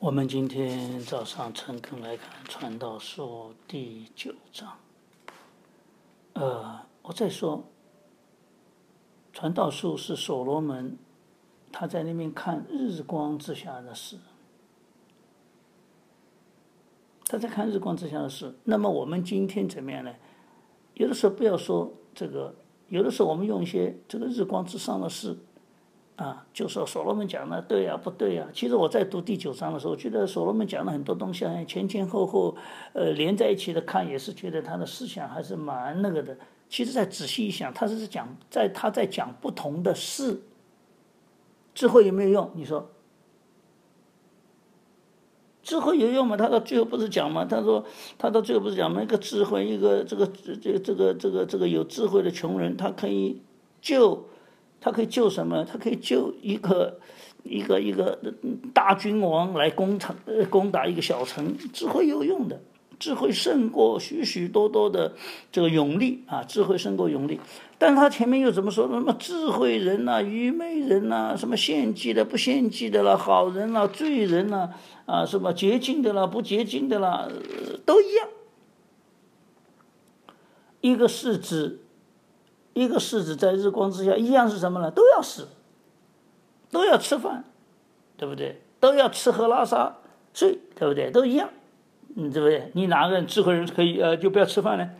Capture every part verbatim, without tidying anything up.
我们今天早上诚恳来看《传道书》第九章。呃，我再说，《传道书》是所罗门他在那边看日光之下的事，他在看日光之下的事。那么我们今天怎么样呢？有的时候不要说这个，有的时候我们用一些这个日光之上的事。啊，就说所罗门讲的对呀、啊，不对呀、啊。其实我在读第九章的时候，觉得所罗门讲的很多东西，前前后后，呃，连在一起的看，也是觉得他的思想还是蛮那个的。其实再仔细一想，他是讲在他在讲不同的事，智慧有没有用？你说，智慧有用吗？他到最后不是讲吗？他说，他到最后不是讲吗？一个智慧，一个这个这个这个这个这个有智慧的穷人，他可以救。他可以救什么？他可以救一个一个一个大君王来攻城，攻打一个小城。智慧有用的，智慧胜过许许多多的这个勇力啊！智慧胜过勇力。但是他前面又怎么说？什么智慧人呐、啊、愚昧人呐、啊、什么献祭的、不献祭的啦、好人啦、罪人啦啊，什么洁净的啦、不洁净的啦，呃、都一样。一个是指。一个世子在日光之下，一样是什么呢？都要死，都要吃饭，对不对？都要吃喝拉撒睡，对不对？都一样，嗯，对不对？你哪个人智慧人可以呃就不要吃饭呢？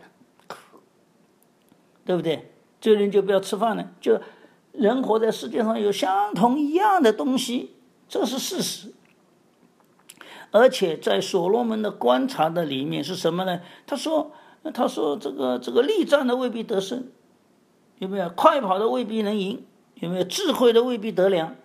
对不对？这人就不要吃饭呢？就人活在世界上有相同一样的东西，这是事实。而且在所罗门的观察的里面是什么呢？他说，他说这个这个力战的未必得胜。有没有快跑的未必能赢？有没有智慧的未必得良？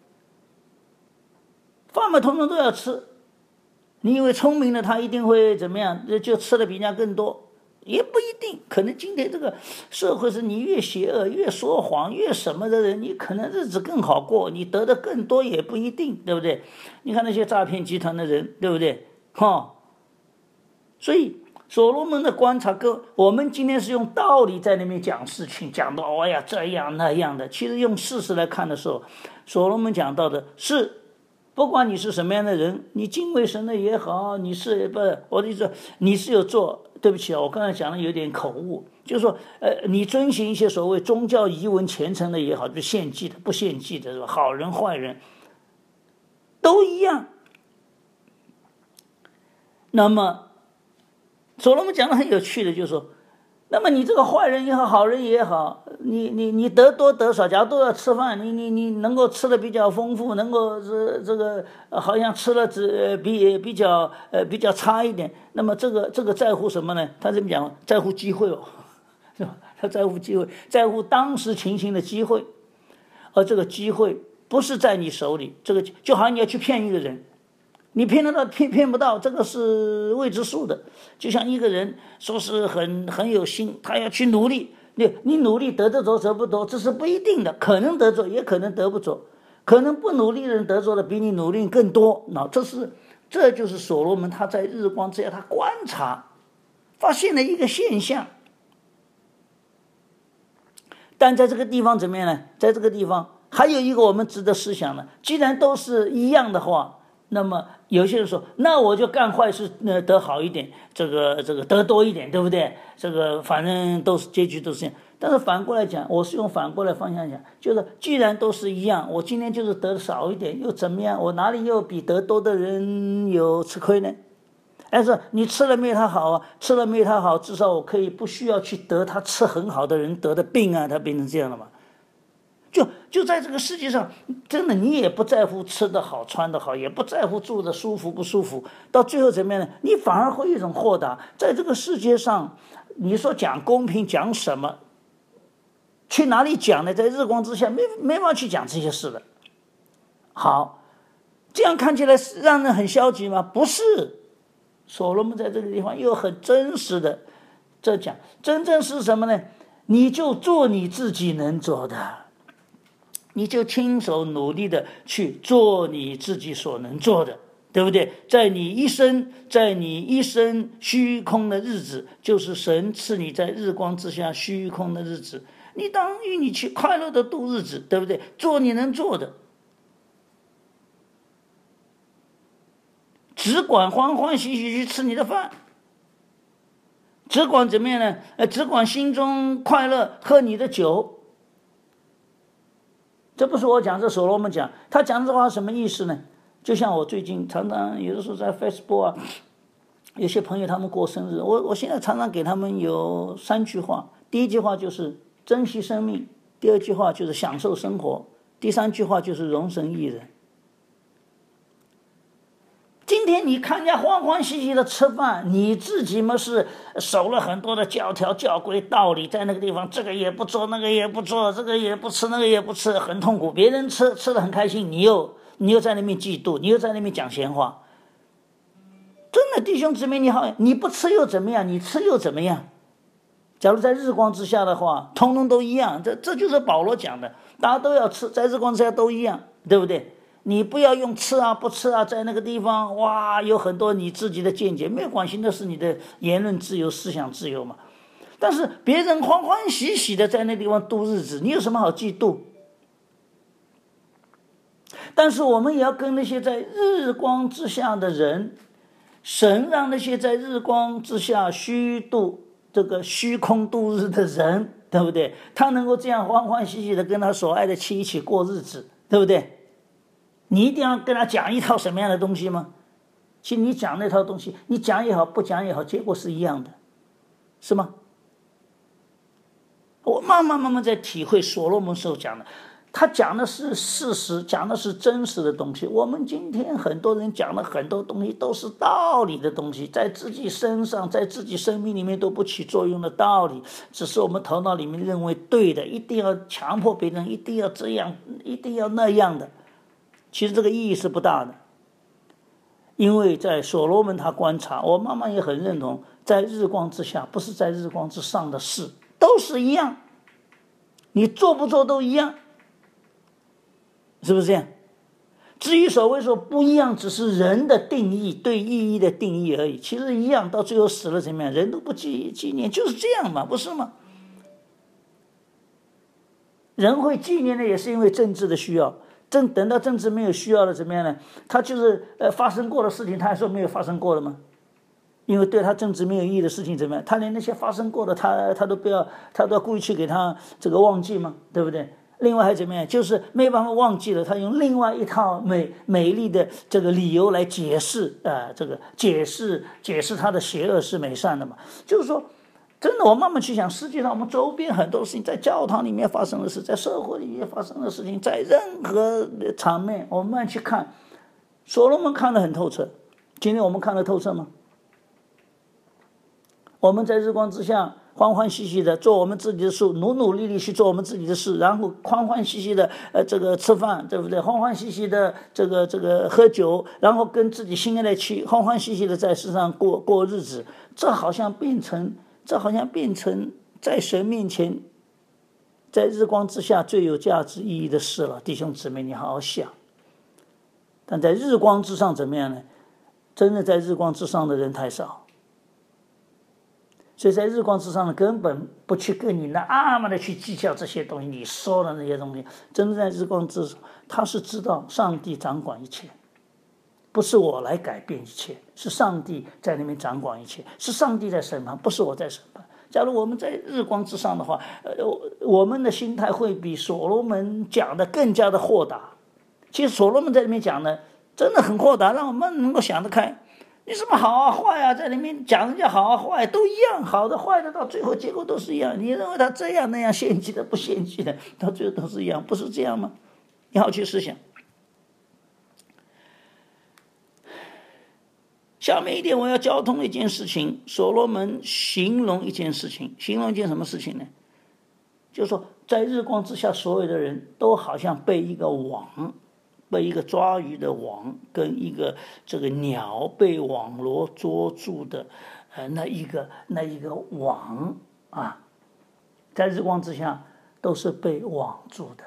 饭嘛，通通都要吃。你以为聪明的他一定会怎么样？就吃的比人家更多？也不一定。可能今天这个社会是你越邪恶、越说谎、越什么的人，你可能日子更好过，你得的更多也不一定，对不对？你看那些诈骗集团的人，对不对？哈，所以。所罗门的观察，跟我们今天是用道理在那边讲事情，讲到哎呀这样那样的。其实用事实来看的时候，所罗门讲到的是，不管你是什么样的人，你敬畏神的也好，你是不，我的意思，你是有做，对不起啊，我刚才讲的有点口误，就是说，呃，你遵循一些所谓宗教仪文虔诚的也好，就献祭的、不献祭的，是吧？好人坏人都一样。那么。所罗门讲的很有趣的，就是说，那么你这个坏人也好，好人也好，你你你得多得少，假如都要吃饭，你你你能够吃的比较丰富，能够这这个、呃、好像吃了只比比较呃比较差一点，那么这个这个在乎什么呢？他这么讲，在乎机会哦，是吧？他在乎机会，在乎当时情形的机会，而这个机会不是在你手里，这个就好像你要去骗一个人。你骗得到骗骗不到，这个是未知数的。就像一个人说是很很有心，他要去努力，你你努力得得着得不着，这是不一定的，可能得着，也可能得不着，可能不努力的人得着的比你努力更多。那这是这就是所罗门他在日光之下他观察发现了一个现象。但在这个地方怎么样呢？在这个地方还有一个我们值得思想的，既然都是一样的话，那么有些人说，那我就干坏事，呃，得好一点，这个这个得多一点，对不对？这个反正都是结局都是这样。但是反过来讲，我是用反过来方向讲，就是既然都是一样，我今天就是得少一点，又怎么样？我哪里又比得多的人有吃亏呢？但是你吃了没有他好啊？吃了没有他好，至少我可以不需要去得他吃很好的人得的病啊，他变成这样了嘛？就就在这个世界上，真的你也不在乎吃得好穿得好，也不在乎住得舒服不舒服，到最后怎么样呢？你反而会有一种豁达。在这个世界上，你说讲公平讲什么？去哪里讲呢？在日光之下没没法去讲这些事的。好，这样看起来让人很消极吗？不是。所罗门在这个地方又很真实的在讲，真正是什么呢？你就做你自己能做的。你就亲手努力的去做你自己所能做的，对不对？在你一生，在你一生虚空的日子，就是神赐你在日光之下虚空的日子，你当与你去快乐的度日子，对不对？做你能做的。 只管欢欢喜喜去吃你的饭，只管怎么样呢？呃，只管心中快乐，喝你的酒。这不是我讲，这所罗门讲，他讲这话什么意思呢？就像我最近常常有的时候在 Facebook 啊，有些朋友他们过生日，我我现在常常给他们有三句话，第一句话就是珍惜生命，第二句话就是享受生活，第三句话就是容神益人。今天你看人家欢欢喜喜的吃饭，你自己嘛是守了很多的教条教规道理，在那个地方这个也不做那个也不做，这个也不吃那个也不吃，很痛苦。别人吃吃得很开心，你又你又在那边嫉妒，你又在那边讲闲话。真的弟兄姊妹你好，你不吃又怎么样？你吃又怎么样？假如在日光之下的话，通通都一样。这这就是保罗讲的，大家都要吃，在日光之下都一样，对不对？你不要用吃啊不吃啊，在那个地方哇有很多你自己的见解，没有关系，那是你的言论自由思想自由嘛。但是别人欢欢喜喜的在那地方度日子，你有什么好嫉妒？但是我们也要跟那些在日光之下的人，神让那些在日光之下虚度这个虚空度日的人，对不对？他能够这样欢欢喜喜的跟他所爱的妻一起过日子，对不对？你一定要跟他讲一套什么样的东西吗？其实你讲那套东西，你讲也好不讲也好，结果是一样的，是吗？我慢慢慢慢在体会所罗门所讲的，他讲的是事实，讲的是真实的东西。我们今天很多人讲的很多东西都是道理的东西，在自己身上在自己生命里面都不起作用的道理，只是我们头脑里面认为对的，一定要强迫别人一定要这样一定要那样的，其实这个意义是不大的。因为在所罗门他观察，我妈妈也很认同，在日光之下不是在日光之上的事都是一样，你做不做都一样，是不是这样？至于所谓说不一样，只是人的定义对意义的定义而已，其实一样，到最后死了怎么样，人都不纪纪念，就是这样嘛，不是吗？人会纪念的也是因为政治的需要，正等到政治没有需要了怎么样呢？他就是呃发生过的事情他还说没有发生过了吗？因为对他政治没有意义的事情怎么样，他连那些发生过的他他都不要，他都要故意去给他这个忘记嘛，对不对？另外还怎么样，就是没有办法忘记了，他用另外一套美美丽的这个理由来解释啊、呃，这个解释解释他的邪恶是美善的嘛。就是说真的，我慢慢去想，实际上我们周边很多事情，在教堂里面发生的事，在社会里面发生的事情，在任何场面我们慢慢去看，所罗门看得很透彻。今天我们看得透彻吗？我们在日光之下欢欢喜喜的做我们自己的事，努努力力去做我们自己的事，然后欢欢喜喜的呃这个吃饭，对不对？欢欢喜喜的这个这个喝酒，然后跟自己心爱的去欢欢喜喜的在世上过过日子，这好像变成这好像变成在神面前，在日光之下最有价值意义的事了。弟兄姊妹，你好好想。但在日光之上怎么样呢？真的在日光之上的人太少。所以在日光之上呢，根本不去跟你那么的去计较这些东西，你说的那些东西，真的在日光之上，他是知道上帝掌管一切，不是我来改变一切，是上帝在那边掌管一切，是上帝在审判，不是我在审判。假如我们在日光之上的话，呃，我们的心态会比所罗门讲的更加的豁达。其实所罗门在里面讲的真的很豁达，让我们能够想得开。你什么好啊坏啊，在里面讲人家好啊坏都一样，好的坏的到最后结果都是一样。你认为他这样那样献祭的不献祭的，到最后都是一样，不是这样吗？你好去思想。下面一点我要交通一件事情，所罗门形容一件事情，形容一件什么事情呢？就是说在日光之下，所有的人都好像被一个网，被一个抓鱼的网跟一个这个鸟被网罗捉住的，呃，那一个那一个网啊，在日光之下都是被网住的，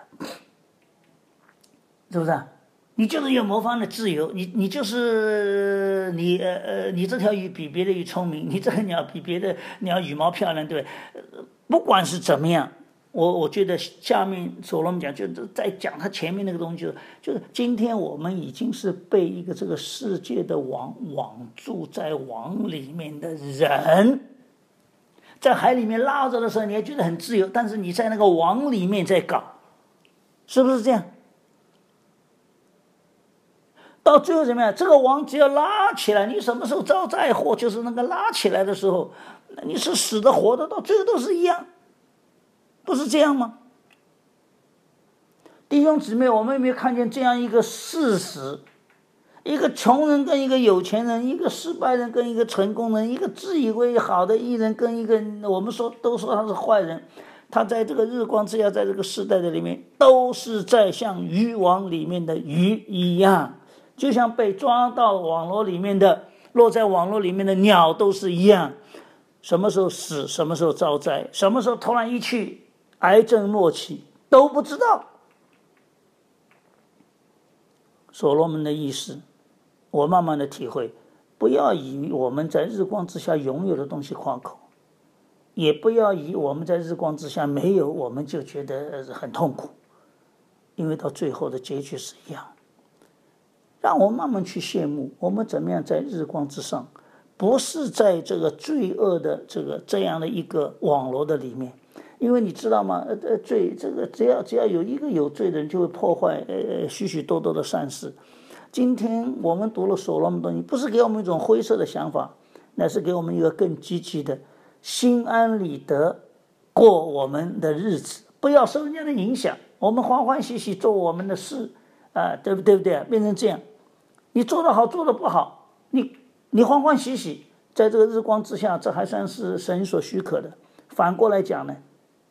是不是啊？你就是有某方的自由，你你就是你呃呃，你这条鱼比别的鱼聪明，你这个鸟比别的鸟羽毛漂亮，对不对？不管是怎么样， 我我觉得下面所罗门讲，就是在讲他前面那个东西，就是就是今天我们已经是被一个这个世界的网网住在网里面的人，在海里面拉着的时候，你还觉得很自由，但是你在那个网里面在搞，是不是这样？到最后怎么样？这个网只要拉起来，你什么时候遭灾祸，就是那个拉起来的时候，你是死的活的，到最后都是一样。不是这样吗？弟兄姊妹，我们有没有看见这样一个事实？一个穷人跟一个有钱人，一个失败人跟一个成功人，一个自以为好的艺人跟一个我们说都说他是坏人，他在这个日光之下，在这个时代的里面，都是在像渔网里面的鱼一样，就像被抓到网络里面的落在网络里面的鸟都是一样。什么时候死，什么时候遭灾，什么时候突然一去癌症末期都不知道。所罗门的意思，我慢慢的体会，不要以我们在日光之下拥有的东西夸口，也不要以我们在日光之下没有我们就觉得很痛苦，因为到最后的结局是一样。让我慢慢去羡慕我们怎么样在日光之上，不是在这个罪恶的这个这样的一个网络的里面。因为你知道吗？呃，罪这个只要只要有一个有罪的人，就会破坏呃许许多多的善事。今天我们读了所罗门东西，不是给我们一种灰色的想法，乃是给我们一个更积极的心安理得过我们的日子，不要受人家的影响，我们欢欢喜喜做我们的事啊、呃，对不对不对？变成这样，你做得好，做得不好，你你欢欢喜喜，在这个日光之下，这还算是神所许可的。反过来讲呢？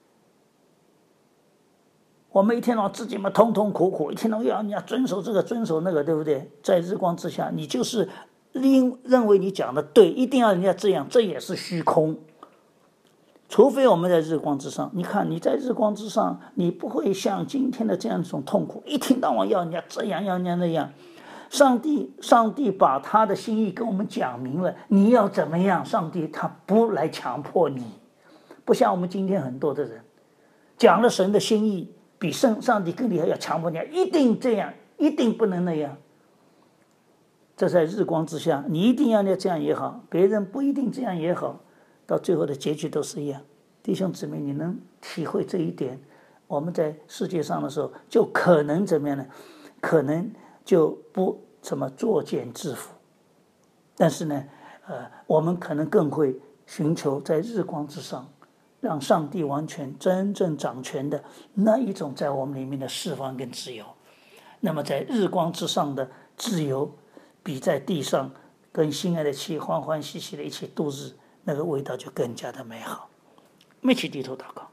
我们一天到晚自己嘛痛痛苦苦，一天到晚要人家遵守这个遵守那个，对不对？在日光之下，你就是因认为你讲的对，一定要人家这样，这也是虚空。除非我们在日光之上，你看你在日光之上，你不会像今天的这样一种痛苦，一天到晚要人家这样要人家那样。上帝，上帝把他的心意跟我们讲明了，你要怎么样？上帝他不来强迫你，不像我们今天很多的人讲了神的心意。比上上帝更厉害，要强迫你一定这样，一定不能那样。这在日光之下，你一定要这样也好，别人不一定这样也好，到最后的结局都是一样。弟兄姊妹，你能体会这一点，我们在世界上的时候，就可能怎么样呢？可能就不怎么作茧自缚。但是呢，呃，我们可能更会寻求在日光之上。让上帝完全真正掌权的那一种在我们里面的释放跟自由，那么在日光之上的自由，比在地上跟心爱的妻欢欢喜喜的一起度日，那个味道就更加的美好。我们一起低头祷告。